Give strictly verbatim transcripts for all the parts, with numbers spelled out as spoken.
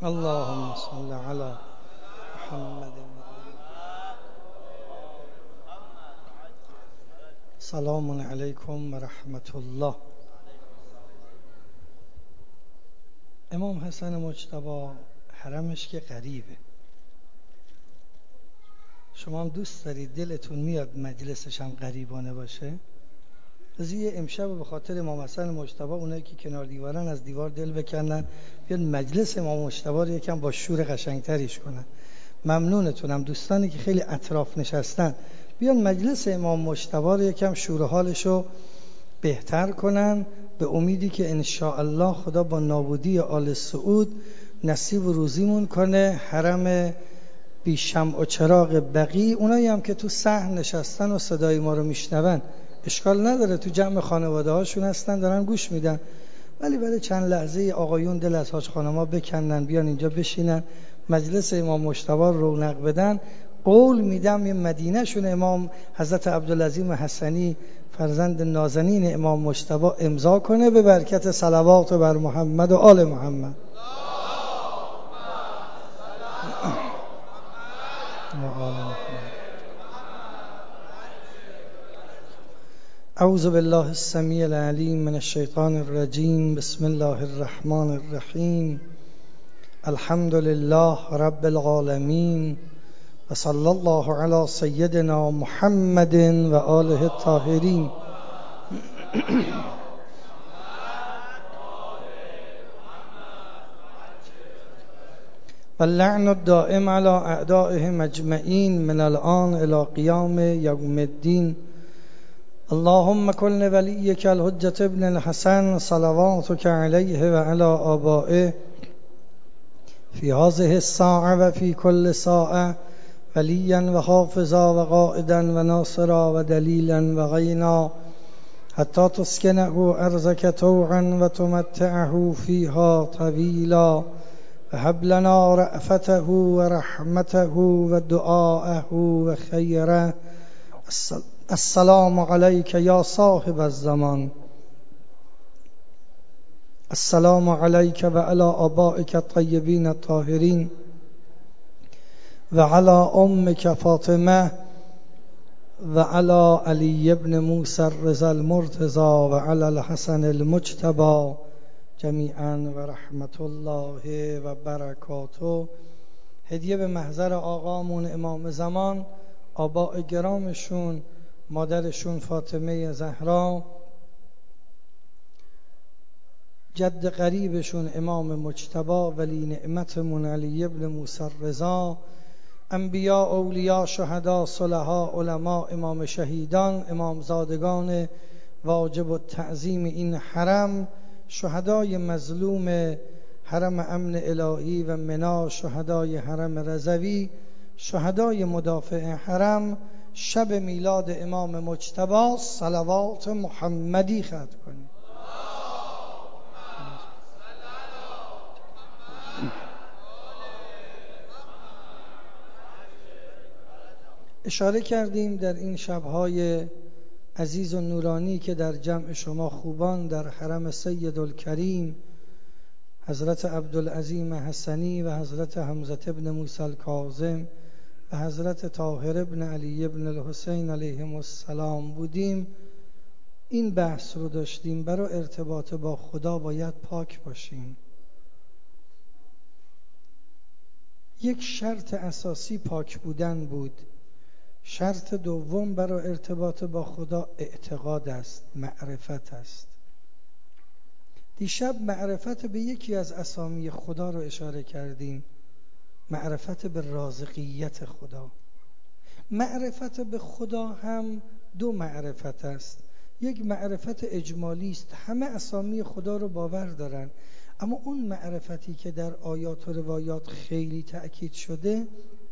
اللهم صل علی محمد. سلام علیکم و رحمت الله. امام حسن مجتبی حرمش که غریبه. شما هم دوست دارید دلتون میاد مجلسش هم غریبانه باشه؟ یه امشب به خاطر امام حسن مجتبی اونایی که کنار دیوارن از دیوار دل بکنن بیان مجلس امام مجتبی رو یکم با شور قشنگتریش کنن. ممنونتونم دوستانی که خیلی اطراف نشستن بیان مجلس امام مجتبی رو یکم شور و حالش رو بهتر کنن، به امیدی که انشاءالله خدا با نابودی آل سعود نصیب و روزیمون کنه. حرم بی شمع و چراغ بقی، اونایی هم که تو صحن نشستن و صدای ما رو میشنون اشکال نداره، تو جمع خانواده هاشون هستن دارن گوش میدن، ولی برای چند لحظه آقایون دل از حاج خانما بکنن بیان اینجا بشینن مجلس امام مجتبی رو رونق بدن. قول میدم یه مدینه شون امام حضرت عبدالعظیم حسنی فرزند نازنین امام مجتبی امضا کنه به برکت صلوات بر محمد و آل محمد. اعوذ بالله السمیع العلیم من الشیطان الرجیم. بسم الله الرحمن الرحیم. الحمد لله رب العالمین و صلی الله علی سیدنا محمد و آله الطاهرین. واللعن الدائم على اعدائهم اجمعین من الآن الى قیام یوم الدین. اللهم کن لولیک الحجة ابن الحسن صلواتک علیه و علی آبائه فی هذه الساعة و فی کل ساعة ولیا و حافظا و قائدا و ناصرا و دلیلا و غینا حتی تسکنه ارضک طوعا و تمتعه فیها طویلا و هب لنا رأفته و رحمته و دعاءه و خیره. السلام علیک یا صاحب الزمان. السلام علیک و علی آبائک الطیبین الطاهرین و علی امک فاطمه و علی علی ابن موسی الرضا المرتضی و علی الحسن المجتبی جمیعا و رحمت الله و برکاته. هدیه به محضر آقامون امام زمان، آباء گرامشون، مادرشون فاطمه زهرا، جد قریبشون امام مجتبی ولی نعمتمون علی ابن موسی الرضا، انبیاء، اولیاء، شهدا، صلحاء، علما، امام شهیدان، امام زادگان واجب التعظیم این حرم، شهدای مظلوم حرم امن الهی و منا، شهدای حرم رضوی، شهدای مدافع حرم، شب میلاد امام مجتبی صلوات محمدی ختم کنید. اشاره کردیم در این شبهای عزیز و نورانی که در جمع شما خوبان در حرم سیدالکریم حضرت عبدالعظیم حسنی و حضرت حمزه ابن موسی الکاظم و حضرت طاهر ابن علی ابن الحسین علیهم السلام بودیم، این بحث رو داشتیم. برای ارتباط با خدا باید پاک باشیم. یک شرط اساسی پاک بودن بود. شرط دوم برای ارتباط با خدا اعتقاد است، معرفت است. دیشب معرفت به یکی از اسامی خدا رو اشاره کردیم، معرفت به رازقیت خدا. معرفت به خدا هم دو معرفت است. یک معرفت اجمالی است، همه اسامی خدا رو باور دارن، اما اون معرفتی که در آیات و روایات خیلی تأکید شده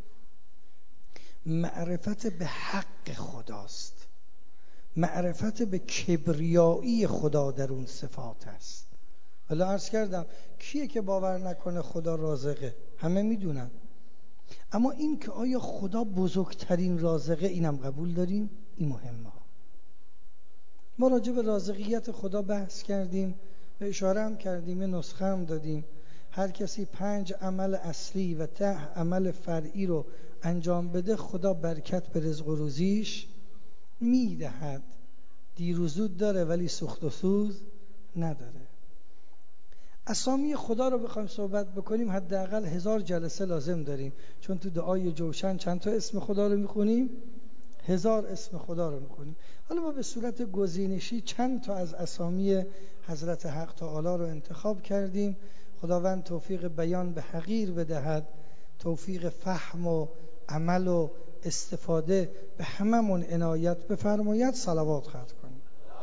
معرفت به حق خداست، معرفت به کبریایی خدا در اون صفات است. حالا عرض کردم کیه که باور نکنه خدا رازقه؟ همه میدونن. اما این که آیا خدا بزرگترین رازقه، اینم قبول داریم؟ این مهمه. ما راجع به رازقیت خدا بحث کردیم و اشاره هم کردیم، یه نسخه هم دادیم. هر کسی پنج عمل اصلی و ده عمل فرعی رو انجام بده خدا برکت به رزق و روزیش میدهد. دیر و زود داره ولی سوخت و سوز نداره. اسامی خدا رو بخوایم صحبت بکنیم حداقل هزار جلسه لازم داریم، چون تو دعای جوشن چند تا اسم خدا رو میخونیم؟ هزار اسم خدا رو میخونیم. حالا ما به صورت گزینشی چند تا از اسامی حضرت حق تعالی رو انتخاب کردیم. خداوند توفیق بیان به حقیر بدهد، توفیق فهم و عمل و استفاده به هممون عنایت بفرماید. صلوات ختم کنیم.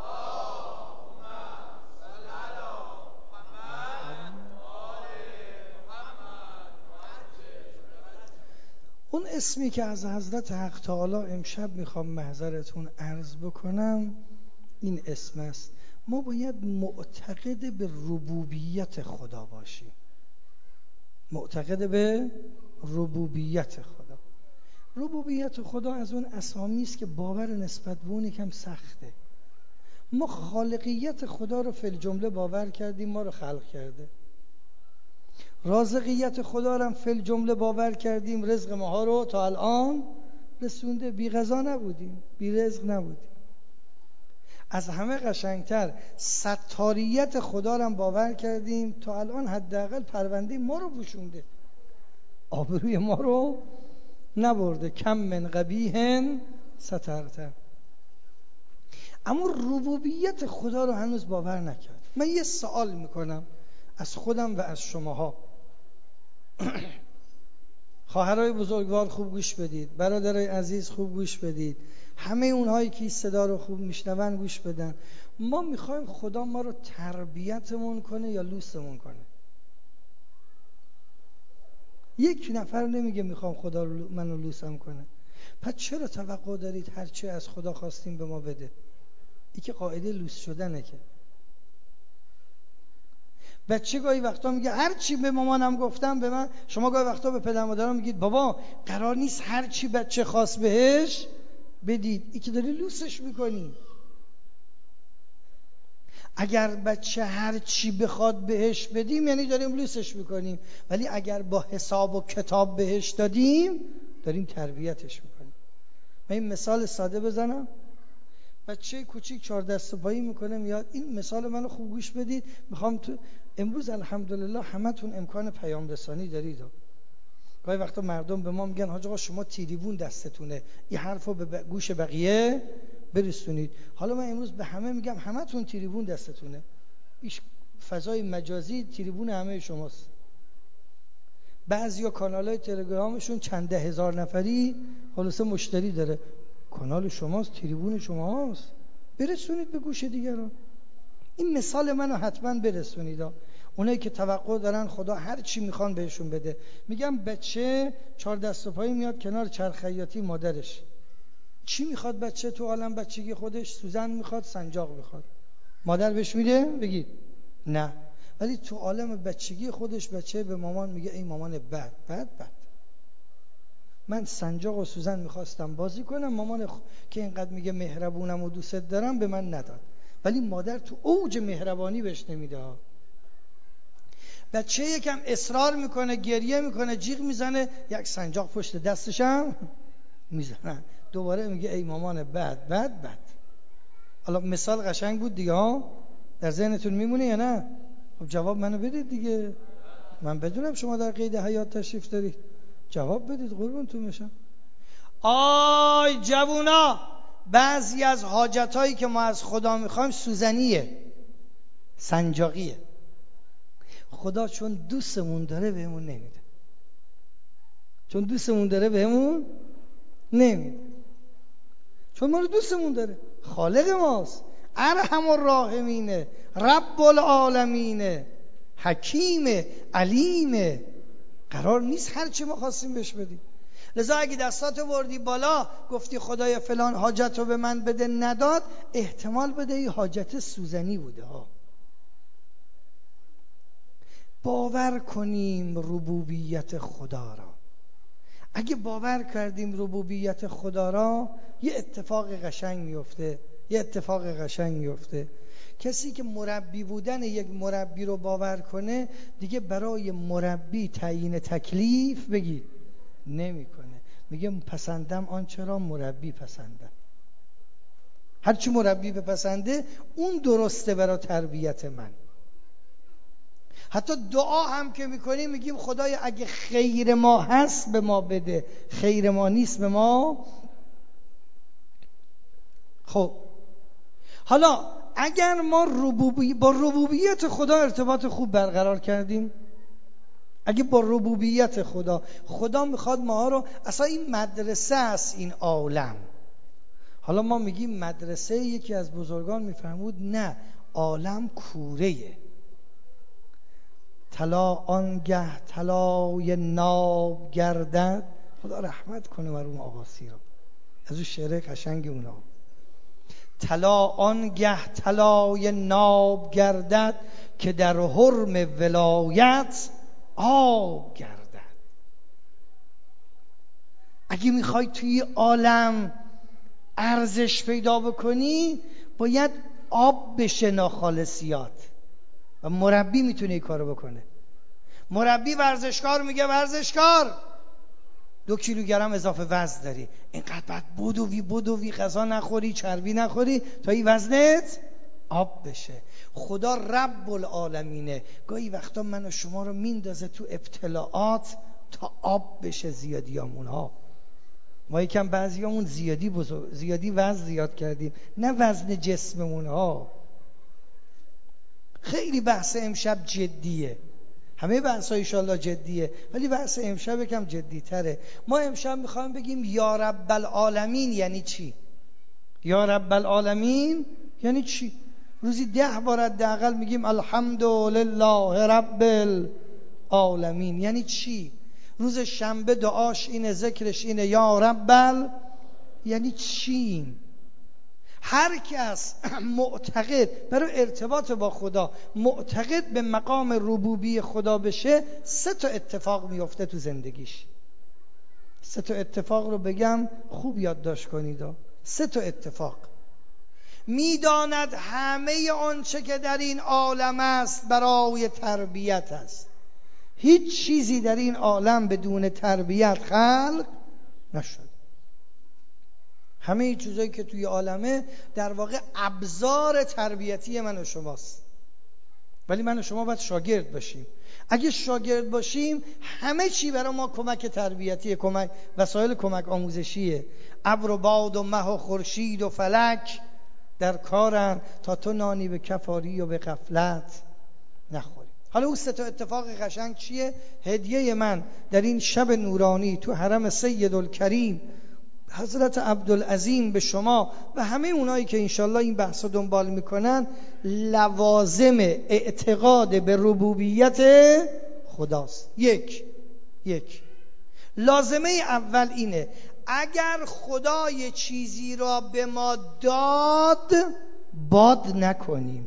اون اسمی که از حضرت حق تعالی امشب میخوام محضرتون عرض بکنم این اسم است. ما باید معتقد به ربوبیت خدا باشیم. معتقد به ربوبیت خدا. ربوبیت خدا از اون اسامی است که باور نسبت به اون یکم سخته. ما خالقیت خدا رو فی الجمله باور کردیم، ما رو خلق کرده. رازقیت خدا رو هم فی الجمله باور کردیم، رزق ماها رو تا الان رسونده. بی غذا نبودیم، بی رزق نبودیم. از همه قشنگتر ستاریت خدا رو هم باور کردیم، تا الان حداقل پرونده ما رو پوشونده، آبروی ما رو نبرده. کم من قبیح سترته. اما ربوبیت خدا رو هنوز باور نکرد. من یه سوال میکنم از خودم و از شماها. خواهرای بزرگوار خوب گوش بدید، برادرای عزیز خوب گوش بدید، همه اونهایی که صدا رو خوب میشنون گوش بدن. ما میخوایم خدا ما رو تربیتمون کنه یا لوسمون کنه؟ یک نفر نمیگه میخوام خدا رو منو لوسم کنه. پس چرا توقع دارید هرچی از خدا خواستیم به ما بده؟ این که قاعده لوس شدنه. که بچه گاهی وقتا میگه هر چی به مامانم گفتم به من. شما گاهی وقتا به پدر مادرم میگید بابا قرار نیست هر چی بچه خواست بهش بدید. این که داری لوسش میکنی. اگر بچه هر چی بخواد بهش بدیم یعنی داریم لوسش میکنیم، ولی اگر با حساب و کتاب بهش دادیم داریم تربیتش میکنیم. من این مثال ساده بزنم. بچه کوچیک چهار دست پایی میکنه میاد. این مثال منو خوب گوش بدید. میخوام تو امروز الحمدلله همتون امکان پیام رسانی دارید. گاهی وقتا مردم به ما میگن حاج آقا شما تیریبون دستتونه، این حرفو به گوش بقیه برسونید. حالا من امروز به همه میگم همتون تیریبون دستتونه. ایش فضای مجازی تیریبون همه شماست. بعضیا کانالای تلگرامشون چند ده هزار نفری خلاصه مشتری داره. کانال شماست، تریبون شماست، برسونید به گوش دیگران. این مثال منو حتما برسونید. اونایی که توقع دارن خدا هر چی میخوان بهشون بده. میگم بچه چهار دست و پایی میاد کنار چرخ خیاطی مادرش. چی میخواد بچه تو عالم بچگی خودش؟ سوزن میخواد، سنجاق میخواد. مادر بهش میده؟ بگید نه. ولی تو عالم بچگی خودش بچه به مامان میگه ای مامان بد بد بد. من سنجاق و سوزن میخواستم بازی کنم، مامان خ... که اینقدر میگه مهربونم و دوست دارم به من نداد. ولی مادر تو اوج مهربانی بهش نمیده. بچه یکم اصرار میکنه، گریه میکنه، جیغ میزنه، یک سنجاق پشت دستشم میزنن. دوباره میگه ای مامان بد بد بد. حالا مثال قشنگ بود دیگه ها؟ در ذهنتون میمونه یا نه؟ خب جواب منو بدید دیگه. من بدونم شما در قید حیات تشریف دارید. جواب بدید قربونتون بشم. آی جوونا، بعضی از حاجتایی که ما از خدا میخوایم سوزنیه، سنجاقیه. خدا چون دوستمون داره بهمون نمیده. چون دوستمون داره بهمون نمیده. چون ما رو دوستمون داره. خالق ماست، ارحم الراحمینه، رب العالمینه، حکیم علیمه. قرار نیست هر چی ما خواستیم بهش بدیم. لذا اگه دستاتو بردی بالا گفتی خدای فلان حاجت رو به من بده نداد، احتمال بده این حاجت سوزنی بوده ها. باور کنیم ربوبیت خدا را. اگه باور کردیم ربوبیت خدا را، یه اتفاق قشنگ میفته. یه اتفاق قشنگ میفته کسی که مربی بودن یک مربی رو باور کنه دیگه برای مربی تعیین تکلیف بگید نمیکنه. میگه پسندم آنچه را مربی پسندم. هرچی مربی بپسنده اون درسته برای تربیت من. حتی دعا هم که میکنیم میگیم خدایا اگه خیر ما هست به ما بده، خیر ما نیست به ما. خب حالا اگر ما ربوبی با ربوبیت خدا ارتباط خوب برقرار کردیم، اگه با ربوبیت خدا خدا میخواد ما رو، اصلا این مدرسه است این عالم. حالا ما میگیم مدرسه، یکی از بزرگان میفرمود نه، عالم کوره. طلا آنگه طلای ناب گردد، خدا رحمت کنه مرحوم آقاسی رو، از اون شعر قشنگ اونا. طلا آنگه طلای ناب گردد که در حرم ولایت آب گردد. اگه میخوای توی عالم ارزش پیدا بکنی باید آب بشه ناخالصیات و مربی میتونه این کارو بکنه. مربی ورزشکار میگه ورزشکار دو کیلوگرم اضافه وزن داری، اینقدر بعد بدوی بدوی غذا نخوری، چربی نخوری تا این وزنت آب بشه. خدا رب العالمینه، گاهی وقتا من و شما رو میندازه تو ابتلاعات تا آب بشه زیادیامون ها. ما یکم بعضیامون زیادی بزرگ زیادی وزن زیاد کردیم، نه وزن جسممون ها. خیلی بحث امشب جدیه، همه بحث ها ایشالله جدیه، ولی بحث امشب یکم جدی تره. ما امشب میخوایم بگیم یا رب العالمین یعنی چی؟ یا رب العالمین یعنی چی؟ روزی ده بار حداقل میگیم الحمدلله رب العالمین. یعنی چی؟ روز شنبه دعاش اینه، ذکرش اینه یا رب ال... یعنی چی؟ هر کس معتقد برای ارتباط با خدا معتقد به مقام ربوبی خدا بشه، سه تا اتفاق میفته تو زندگیش. سه تا اتفاق رو بگم خوب یادداشت کنید. سه تا اتفاق. میداند همه آنچه که در این عالم است برای تربیت است. هیچ چیزی در این عالم بدون تربیت خلق نشد. همه این چیزایی که توی عالمه در واقع ابزار تربیتی من و شماست، ولی من و شما باید شاگرد باشیم. اگه شاگرد باشیم همه چی برای ما کمک تربیتی، کمک وسایل کمک آموزشیه. ابر و باد و مه و خورشید و فلک در کارن تا تو نانی به کفاری و به غفلت نخوری. حالا اون سه تا اتفاق قشنگ چیه؟ هدیه من در این شب نورانی تو حرم سیدالکریم حضرت عبدالعظیم به شما و همه اونایی که انشالله این بحث رو دنبال میکنن، لوازم اعتقاد به ربوبیت خداست. یک یک لازمه اول اینه اگر خدا یه چیزی را به ما داد باد نکنیم.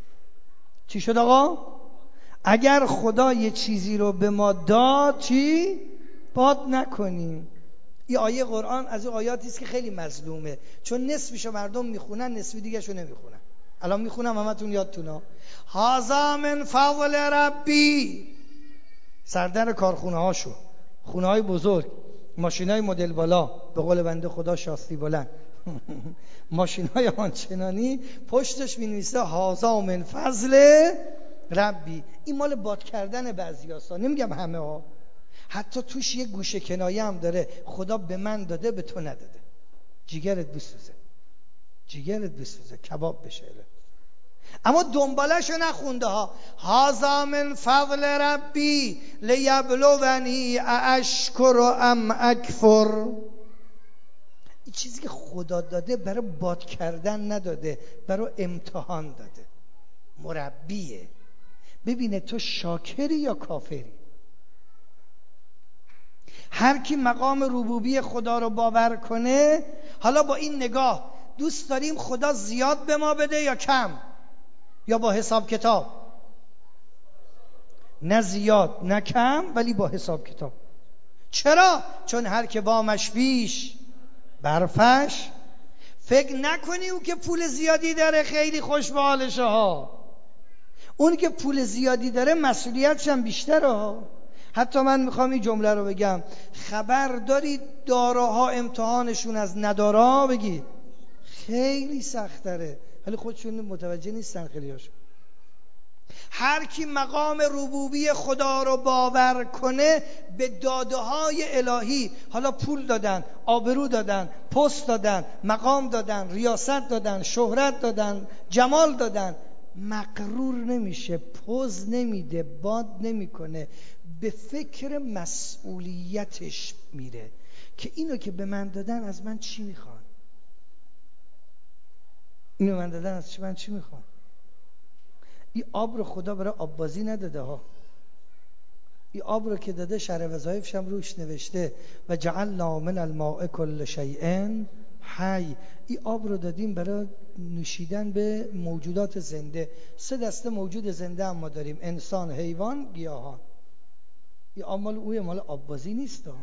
چی شد آقا؟ اگر خدا یه چیزی رو به ما داد چی؟ باد نکنیم. این آیه قرآن از این آیاتی است که خیلی مظلومه، چون نصفشو مردم میخونن، نصفی دیگه شو نمیخونن. الان میخونم همتون یادتونه. هذا من فضل ربی. سردر کارخونه هاشو، خونه های بزرگ، ماشین های مدل بالا، به قول بنده خدا شاستی بلند ماشین های آنچنانی پشتش مینویسه هذا من فضل ربی. این مال باد کردن بعضی هاستا، نمیگم همه ها، حتی توش یه گوشه کنایه هم داره. خدا به من داده به تو نداده، جیگرت بسوزه، جیگرت بسوزه، کباب بشه. اما دنبالشو نخونده ها. هذا من فضل ربی لیبلونی ااشکر ام اکفر. این چیزی که خدا داده برای باد کردن نداده، برای امتحان داده. مربیه، ببینه تو شاکری یا کافری. هر کی مقام ربوبی خدا رو باور کنه، حالا با این نگاه دوست داریم خدا زیاد به ما بده یا کم، یا با حساب کتاب؟ نه زیاد نه کم، ولی با حساب کتاب. چرا؟ چون هر که بامش بیش برفش فکر نکنی اون که پول زیادی داره خیلی خوش به حالشه ها. اون که پول زیادی داره مسئولیتش هم بیشتره ها. حتی من میخوام این جمله رو بگم، خبر دارید داراها امتحانشون از ندارا بگید خیلی سخت تره، ولی خودشون متوجه نیستن خیلی هاشون. هر کی مقام ربوبی خدا رو باور کنه به داده های الهی، حالا پول دادن، آبرو دادن، پست دادن، مقام دادن، ریاست دادن، شهرت دادن، جمال دادن، مغرور نمیشه، پوز نمیده، باد نمیکنه، به فکر مسئولیتش میره که اینو که به من دادن از من چی میخوان، اینو من دادن از من چی میخوان. این آب رو خدا برای آب بازی نداده ها. این آب رو که داده شرع وظایفش هم روش نوشته و جعلنا من الماء کل شیء حی. این آب رو دادیم برای نوشیدن به موجودات زنده. سه دسته موجود زنده هم ما داریم، انسان، حیوان، گیاهان. این آب مال اوی مال آب بازی نیست ها.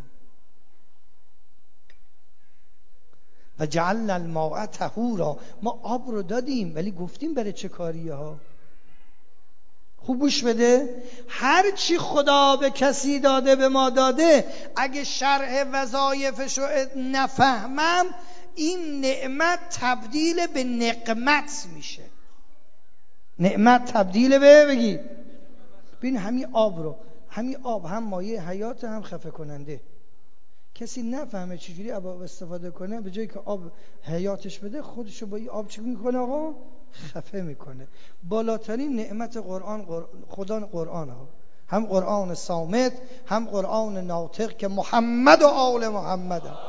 و جعلنا الماء طهورا، ما آب رو دادیم ولی گفتیم برای چه کاریه ها. خوب گوش بده، هر چی خدا به کسی داده به ما داده، اگه شرع وظایفشو نفهمم این نعمت تبدیل به نقمت میشه. نعمت تبدیل به بگی ببین همین آب رو، همین آب هم مایه حیات هم خفه کننده. کسی نفهمه چجوری آب استفاده کنه، به جایی که آب حیاتش بده خودشو با این آب چی میکنه آقا؟ خفه میکنه. بالاترین نعمت قرآن خدا قرآن ها، هم قرآن صامت هم قرآن ناطق که محمد و آل محمد هم.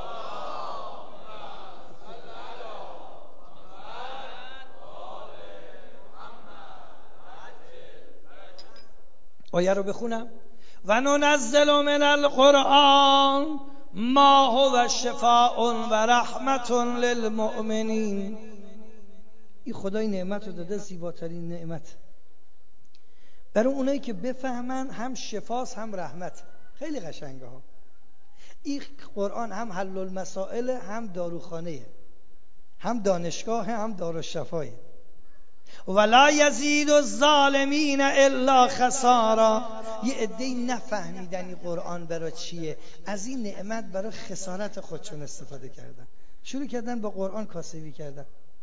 آیه رو بخونم. و ننزل من القرآن ما هو شفاء و رحمت للمؤمنین. این خدای نعمت رو داده، زیباترین نعمت برای اونایی که بفهمن، هم شفاست هم رحمت. خیلی قشنگه ها. این قرآن هم حل المسائل، هم داروخانه، هم دانشگاه، هم دارالشفاه. ولا یزید الظالمین الا خسارا. یه عده‌ای نفهمیدن این قرآن برای چیه، از این نعمت برای خسارت خودشون استفاده کردن، شروع کردن با قرآن کاسبی کردن،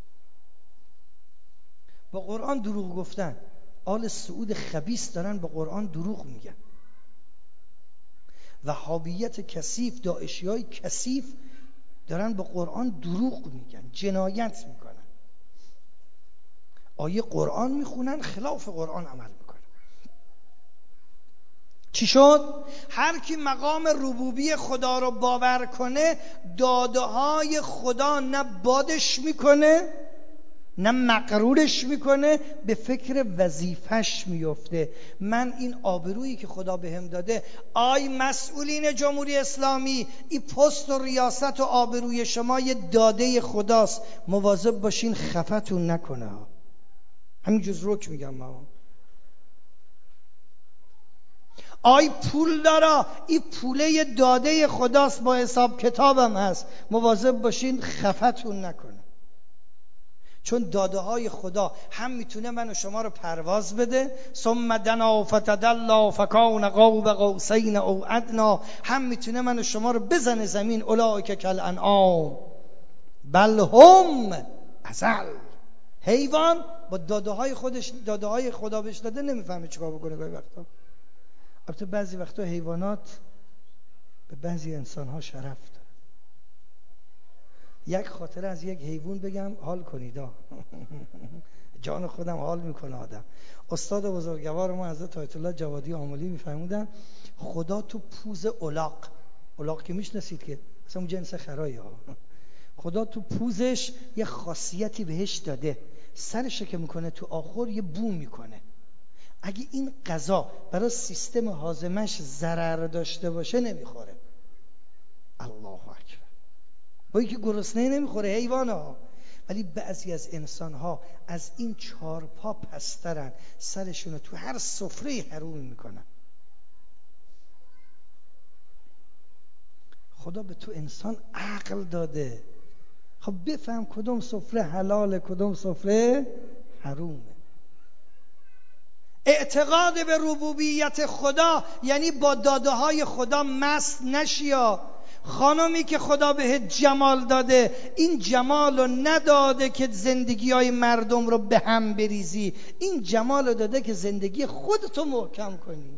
با قرآن دروغ گفتن. آل سعود خبیث دارن با قرآن دروغ میگن. وهابیت کثیف، داعشیای کثیف دارن با قرآن دروغ میگن، جنایت میکنن. آیه قرآن میخونن، خلاف قرآن عمل میکنن. چی شد؟ هر کی مقام ربوبی خدا رو باور کنه، داده های خدا نه بادش میکنه نه مغرورش میکنه، به فکر وظیفش میفته. من این آبرویی که خدا بهم داده، آی مسئولین جمهوری اسلامی، این پست و ریاست و آبروی شما یه داده خداست، مواظب باشین خفتون نکنه. همین جز رک میگم ما. آی پول دارا، این پوله داده خداست، با حساب کتابم هست، مواظب باشین خفتون نکنه. چون داده های خدا هم میتونه من و شما رو پرواز بده، ثم دنا فتدلا فکان قاب قوسین او ادنا، هم میتونه من و شما رو بزنه زمین، اولئک کالانعام بل هم اضل. حیوان با داده های خودش، داده های خدا بهش داده، نمیفهمه چیکار بکنه. گاهی وقتا، البته بعضی وقتا حیوانات به بعضی انسان ها شرف داره. یک خاطره از یک حیوان بگم حال کنید. جان خودم حال میکنه آدم. استاد بزرگوار ما حضرت آیت الله جوادی آملی میفهمودن خدا تو پوز الاغ، الاغ که میشناسید که اصلا اون جنس خرایی ها، خدا تو پوزش یه خاصیتی بهش داده، سرش که میکنه تو آخر یه بو میکنه. اگه این غذا برای سیستم هاضمش ضرر داشته باشه نمیخوره. الله اکبر. با اینکه گرسنه نمیخوره حیوان ها، ولی بعضی از انسان ها از این چهار پا پسترن، سرشونو تو هر سفره حروم میکنن. خدا به تو انسان عقل داده، خب بفهم کدوم سفره حلاله کدوم سفره حرومه. اعتقاد به ربوبیت خدا یعنی با داده های خدا مست نشیا. خانمی که خدا بهت جمال داده، این جمال رو نداده که زندگی های مردم رو به هم بریزی، این جمال رو داده که زندگی خودتو محکم کنی.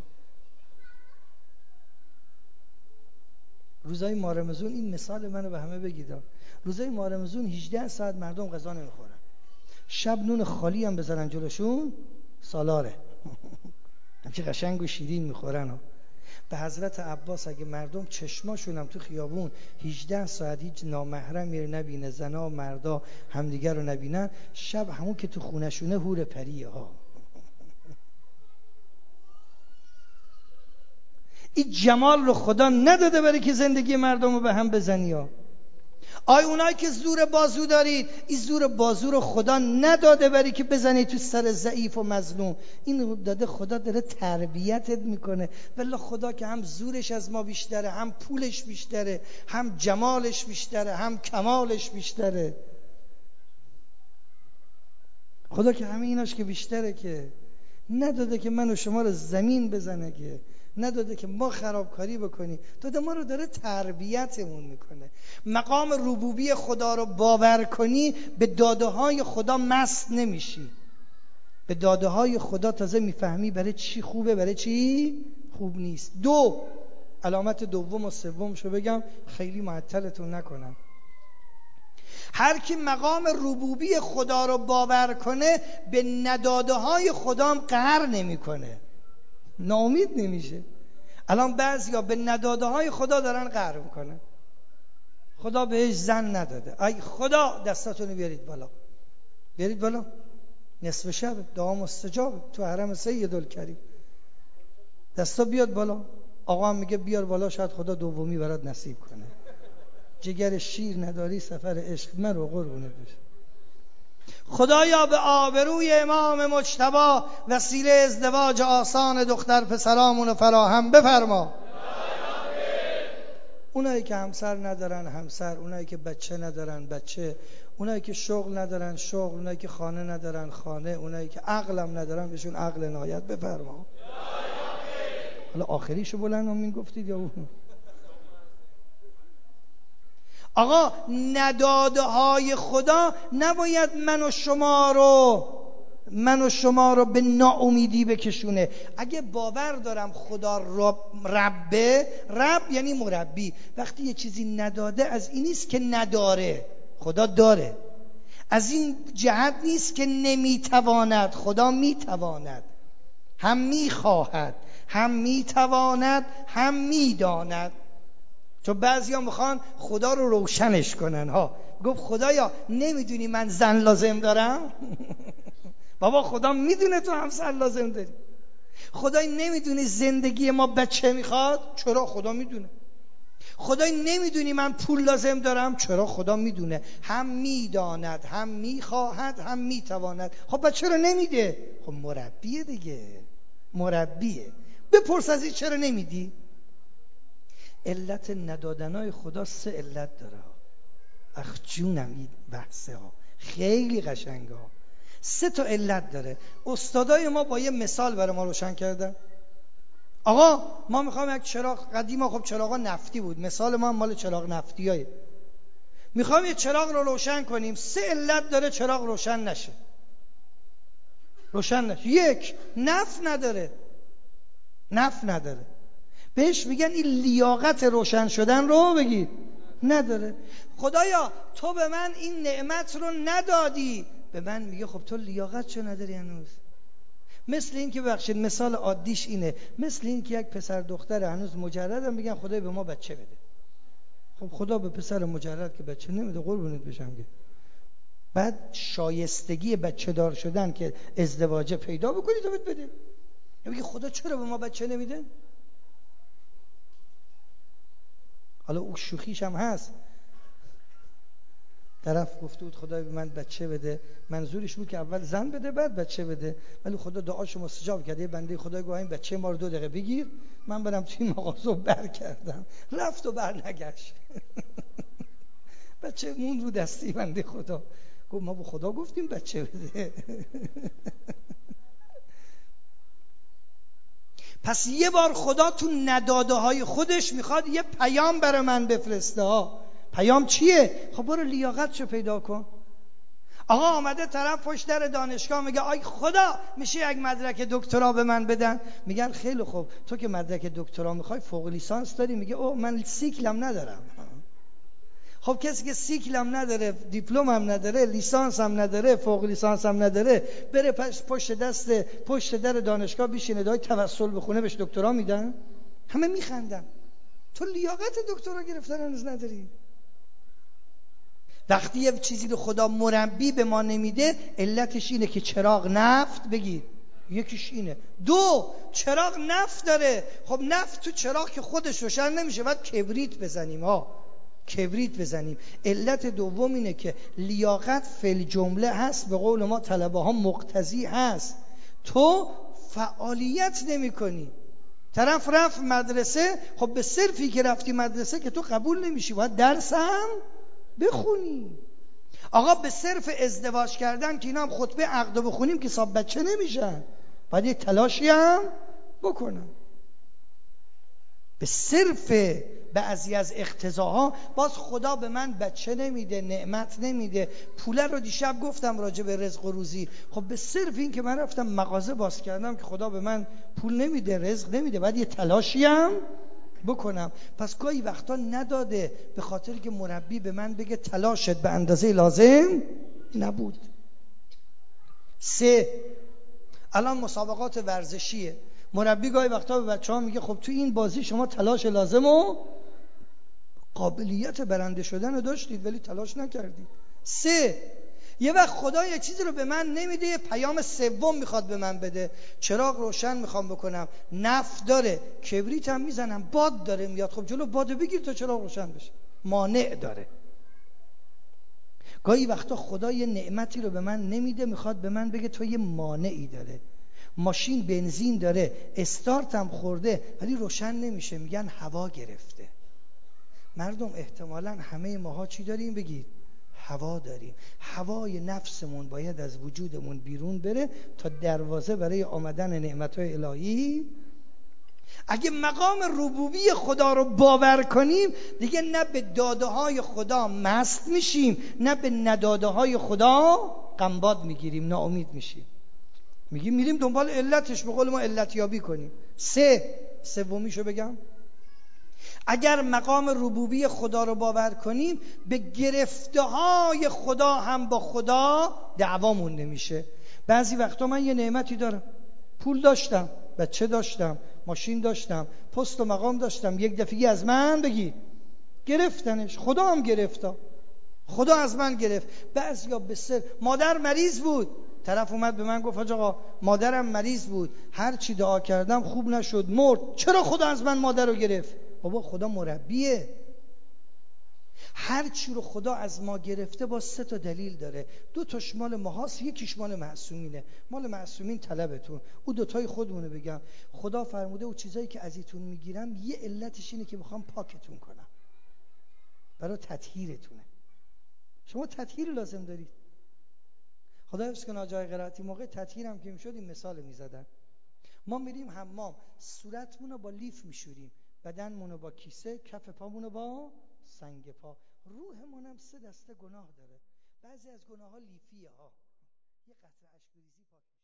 روزای ماه رمضان این مثال منو به همه بگید. روزای ماه رمضان هجده ساعت مردم غذا نمیخورن، شب نون خالی هم بذارن جلوشون سالاره همچه قشنگ و شیرین میخورن. به حضرت عباس اگه مردم چشماشون هم تو خیابون هجده ساعت هیچ نامحرمی رو نبینه، زنا و مردا همدیگر رو نبینن، شب همون که تو خونشونه حور پریه ها. این جمال رو خدا نداده برای که زندگی مردم رو به هم بزنی ها. آی اونایی که زور بازو دارید، این زور بازو رو خدا نداده برای که بزنی تو سر ضعیف و مظلوم، این داده خدا داره تربیتت میکنه. والله خدا که هم زورش از ما بیشتره، هم پولش بیشتره، هم جمالش بیشتره، هم کمالش بیشتره. خدا که همه ایناش که بیشتره، که نداده که من و شما رو زمین بزنه، که نداده که ما خرابکاری بکنیم، داده ما رو داره تربیتمون میکنه. مقام ربوبی خدا رو باور کنی، به داده های خدا مست نمیشی. به داده های خدا تازه میفهمی برای چی خوبه برای چی خوب نیست. دو، علامت دوم و سوم شو بگم خیلی معطلتون نکنم. هر کی مقام ربوبی خدا رو باور کنه، به نداده های خدا هم قهر نمیکنه، ناامید نمیشه. الان بعضیا به نداده های خدا دارن قهر میکنن. خدا بهش زن نداده، ای خدا دستاتونو بیارید بالا، بیارید بالا، نصف شب دعا مستجاب تو حرم سیدالکریم، دستا بیاد بالا. آقا هم میگه بیار بالا، شاید خدا دومی برات نصیب کنه. جگر شیر نداری سفر عشق من رو قربونت بشه. خدایا به آبروی امام مجتبی وسیله ازدواج آسان دختر پسرامون فراهم بفرما. اونایی که همسر ندارن همسر، اونایی که بچه ندارن بچه، اونایی که شغل ندارن شغل، اونایی که خانه ندارن خانه، اونایی که عقلم ندارن بهشون عقل عنایت بفرما. حالا آخریشو بلند آمین گفتید یا اون؟ آقا نداده های خدا نباید من و شما رو من و شما رو به ناامیدی بکشونه. اگه باور دارم خدا رب ربه، رب یعنی مربی، وقتی یه چیزی نداده از این نیست که نداره، خدا داره. از این جهت نیست که نمیتواند، خدا میتواند، هم میخواهد، هم میتواند، هم میداند. چون بعضیا میخوان خدا رو روشنش کنن ها. گفت خدایا نمیدونی من زن لازم دارم؟ بابا خدا میدونه تو همسر لازم داری. خدای نمیدونی زندگی ما بچه میخواد؟ چرا خدا میدونه. خدای نمیدونی من پول لازم دارم؟ چرا خدا میدونه. هم میداند، هم میخواهد، هم میتواند. خب بچه چرا نمیده؟ خب مربیه دیگه، مربیه. بپرس از این چرا نمیدی؟ علت ندادنای خدا سه علت داره. اخ جونم این بحثه ها خیلی قشنگه ها. سه تا علت داره. استادای ما با یه مثال برای ما روشن کردن. آقا ما میخوام یک چراغ قدیما، خب چراغا نفتی بود، مثال ما هم مال چراغ نفتیه. میخوام یه چراغ رو روشن کنیم، سه علت داره چراغ روشن نشه. روشن نشه. یک، نفت نداره. نفت نداره. بهش میگن این لیاقت روشن شدن رو بگید نداره. خدایا تو به من این نعمت رو ندادی. به من میگه خب تو لیاقت چو نداری هنوز. مثل این که ببخشید مثال عادیش اینه، مثل این که یک پسر دختر هنوز مجردن میگن خدای به ما بچه بده. خب خدا به پسر مجرد که بچه نمیده قربونت بشم که بعد شایستگی بچه دار شدن که ازدواجه پیدا بکنی تو بهت بده. میگه خدا چرا به ما بچه نمیده؟ حالا اون شوخیش هم هست. طرف گفته بود خدای به من بچه بده، منظورش بود که اول زن بده بعد بچه بده، ولی خدا دعاشو مستجاب کرد. یه بنده خدای گفت این بچه ما رو دو دقیقه بگیر، من برم توی مغازه بر کردم، رفت و بر نگشت. بچه مون رو دستی بنده خدا. گفت ما به خدا گفتیم بچه بده. پس یه بار خدا تو نداده های خودش میخواد یه پیام برای من بفرسته ها. پیام چیه؟ خب برو لیاقتشو پیدا کن. آقا آمده طرف پشت در دانشگاه میگه آی خدا میشه یک مدرک دکترا به من بدن؟ میگن خیلی خوب، تو که مدرک دکترا میخوای فوق لیسانس داری؟ میگه او من سیکلم ندارم. خب کسی که سیکلم نداره، دیپلم هم نداره، لیسانس هم نداره، فوق لیسانس هم نداره، بره پشت دست پشت در دانشگاه بشینه دای توسل بخونه بهش دکترا میدن؟ همه میخندن. تو لیاقت دکترا گرفتن هنوز نداری. وقتی یه چیزی رو خدا مربی به ما نمیده، علتش اینه که چراغ نفت بگیر، یکیش اینه. دو، چراغ نفت داره. خب نفت تو چراغ که خودش روشن نمیشه، باید کبریت بزنیم ها، کبریت بزنیم. علت دوم اینه که لیاقت فل جمله هست، به قول ما طلبه ها مقتضی هست. تو فعالیت نمی کنی. طرف رفت مدرسه، خب به صرفی که رفتی مدرسه که تو قبول نمیشی، باید درس هم بخونی. آقا به صرف ازدواج کردن که اینا هم خطبه عقد بخونیم که صاحب بچه نمیشن، باید یه تلاشی هم بکنم. به صرف بعضی از اقتضاها باز خدا به من بچه نمیده، نعمت نمیده. پوله رو دیشب گفتم راجع به رزق و روزی. خب به صرف این که من رفتم مغازه باز کردم که خدا به من پول نمیده، رزق نمیده، باید یه تلاشی هم بکنم. پس گاهی وقتا نداده به خاطر که مربی به من بگه تلاشت به اندازه لازم نبود. سه، الان مسابقات ورزشیه، مربی گاهی وقتا به بچه‌ها میگه خب تو این بازی شما تلاش لازم و قابلیت برنده شدن رو داشتید ولی تلاش نکردید. سه، یه وقت خدا یه چیزی رو به من نمیده، یه پیام سوم میخواد به من بده. چراغ روشن میخوام بکنم، نفت داره، کبریت هم میزنم، باد داره میاد. خب جلو بادو بگیر تا چراغ روشن بشه. مانع داره. گاهی وقتا خدا یه نعمتی رو به من نمیده، میخواد به من بگه تو یه مانعی داره. ماشین بنزین داره، استارت هم خورده ولی روشن نمیشه، میگن هوا گرفته. مردم احتمالاً همه ماها چی داریم بگید؟ هوا داریم. هوای نفسمون باید از وجودمون بیرون بره تا دروازه برای آمدن نعمت‌های الهی. اگه مقام ربوبی خدا رو باور کنیم، دیگه نه به داده‌های خدا مست میشیم، نه به نداده‌های خدا غمباد میگیریم، ناامید میشیم. میگیم میریم دنبال علتش، به قول ما علتیابی کنیم. سه، سومیشو بگم، اگر مقام ربوبی خدا رو باور کنیم، به گرفته های خدا هم با خدا دعوامون نمیشه. بعضی وقتا من یه نعمتی دارم، پول داشتم، بچه داشتم، ماشین داشتم، پست و مقام داشتم، یک دفعی از من بگی گرفتنش. خدا هم گرفتا، خدا از من گرفت. بعضیا به سر مادر مریض بود، طرف اومد به من گفت حاج آقا مادرم مریض بود، هر چی دعا کردم خوب نشد، مرد. چرا خدا از من مادر رو گرفت؟ بابا خدا مربیه. هر چی رو خدا از ما گرفته با سه تا دلیل داره. دو تاش مال ماهاست، یکیش مال معصومینه. مال معصومین طلبتون، او دوتای خودمونه. بگم خدا فرموده او چیزایی که ازتون میگیرم یه علتش اینه که میخوام پاکتون کنم، برای تطهیرتونه. شما تطهیر لازم دارید. خدا حفظ کنه جای قرائتی موقع تطهیر هم که میشد این مثال میزدن. ما میریم حمام، صورتمون رو با لیف میشوریم، بدنمون رو با کیسه، کف پامون رو با سنگ پا. روحمون هم سه دسته گناه داره. بعضی از گناه ها لیفیه ها، یه قطره اشک ریزی پاک